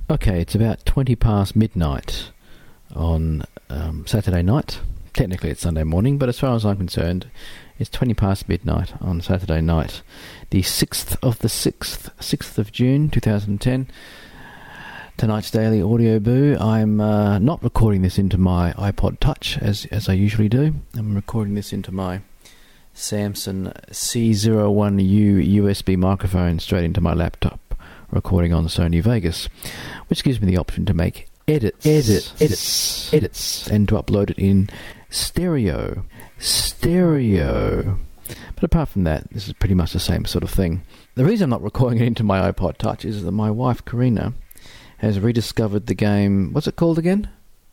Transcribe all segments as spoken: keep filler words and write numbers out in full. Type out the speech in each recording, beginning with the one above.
Okay, it's about twenty past midnight on um, Saturday night. Technically it's Sunday morning, but as far as I'm concerned, it's twenty past midnight on Saturday night, the sixth of the sixth, sixth of June, two thousand ten. Tonight's Daily Audio Boo. I'm uh, not recording this into my iPod Touch, as as I usually do. I'm recording this into my Samsung C zero one U U S B microphone straight into my laptop, recording on Sony Vegas, which gives me the option to make edits, edit, edits, edits, and to upload it in stereo, stereo. But apart from that, this is pretty much the same sort of thing. The reason I'm not recording it into my iPod Touch is that my wife, Karina, has rediscovered the game, what's it called again?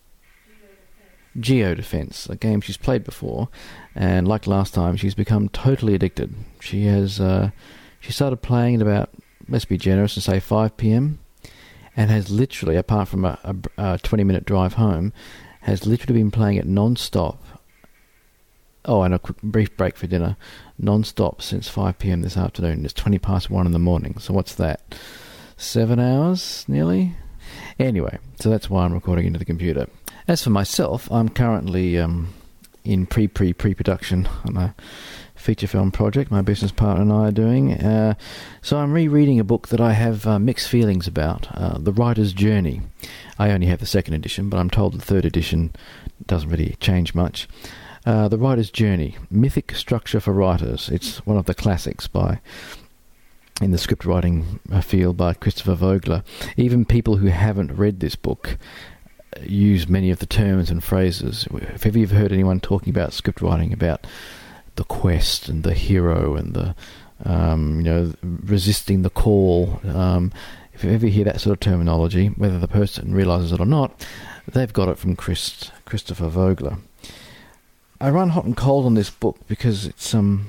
Geodefense, a game she's played before, and like last time, she's become totally addicted. She has, uh, she started playing at about, let's be generous and say five p.m, and has literally, apart from a, a, a twenty minute drive home, has literally been playing it non-stop. Oh, and a quick brief break for dinner, non-stop since five p.m. this afternoon. It's twenty past one in the morning, so what's that? Seven hours, nearly? Anyway, so that's why I'm recording into the computer. As for myself, I'm currently um, in pre-pre-pre-production on a feature film project my business partner and I are doing. Uh, so I'm rereading a book that I have uh, mixed feelings about, uh, The Writer's Journey. I only have the second edition, but I'm told the third edition doesn't really change much. Uh, The Writer's Journey, Mythic Structure for Writers. It's one of the classics by... in the script writing field by Christopher Vogler. Even people who haven't read this book use many of the terms and phrases. Have you ever heard anyone talking about script writing, about the quest and the hero and the, um, you know, resisting the call? Um, if you ever hear that sort of terminology, whether the person realises it or not, they've got it from Chris, Christopher Vogler. I run hot and cold on this book because it's, um,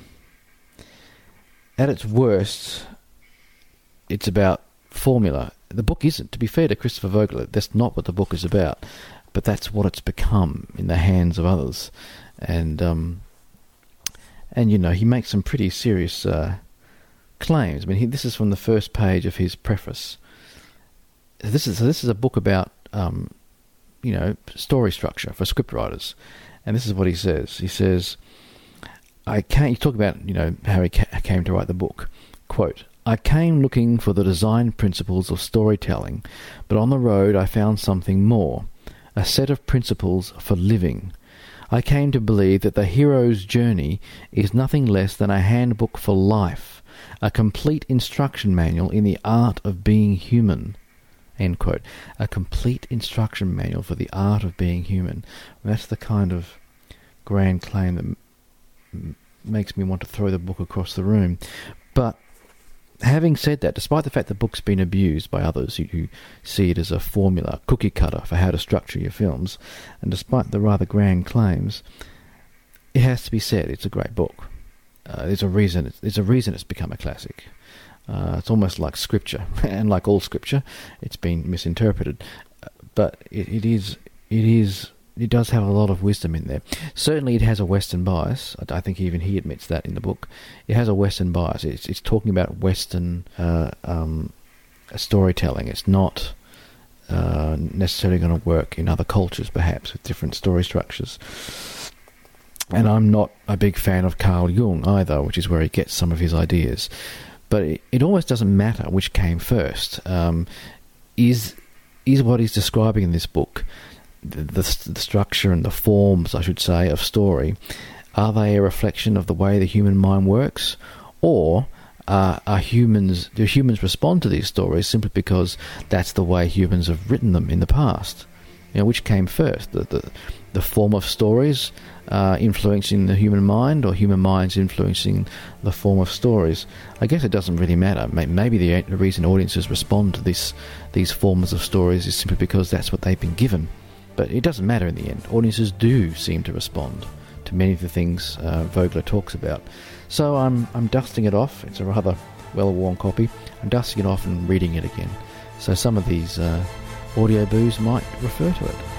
at its worst, it's about formula. The book isn't. To be fair to Christopher Vogler, that's not what the book is about, but that's what it's become in the hands of others. And, um, and you know, he makes some pretty serious uh, claims. I mean, he, this is from the first page of his preface. This is this is a book about, um, you know, story structure for scriptwriters. And this is what he says. He says, I can't, you talk about, you know, how he ca- came to write the book. Quote, I came looking for the design principles of storytelling, but on the road I found something more, a set of principles for living. I came to believe that the hero's journey is nothing less than a handbook for life, a complete instruction manual in the art of being human. End quote. A complete instruction manual for the art of being human. And that's the kind of grand claim that m- makes me want to throw the book across the room. But having said that, despite the fact the book's been abused by others who, who see it as a formula, cookie cutter for how to structure your films, and despite the rather grand claims, it has to be said it's a great book. Uh, there's a reason. It's, there's a reason it's become a classic. Uh, it's almost like scripture, and like all scripture, it's been misinterpreted. But it, it is, it is, it does have a lot of wisdom in there. Certainly, it has a Western bias. I, I think even he admits that in the book. It has a Western bias. It's, it's talking about Western uh, um, storytelling. It's not uh, necessarily going to work in other cultures, perhaps, with different story structures. And I'm not a big fan of Carl Jung either, which is where he gets some of his ideas. But it, it almost doesn't matter which came first. Um, is is what he's describing in this book, the, the, the structure and the forms, I should say, of story, are they a reflection of the way the human mind works? Or uh, are humans, do humans respond to these stories simply because that's the way humans have written them in the past? You know, which came first? The, the, the form of stories uh, influencing the human mind, or human minds influencing the form of stories? I guess it doesn't really matter. Maybe the, the reason audiences respond to this, these forms of stories is simply because that's what they've been given. But it doesn't matter in the end. Audiences do seem to respond to many of the things uh, Vogler talks about. So I'm I'm dusting it off. It's a rather well-worn copy. I'm dusting it off and reading it again. So some of these uh, audio boos might refer to it.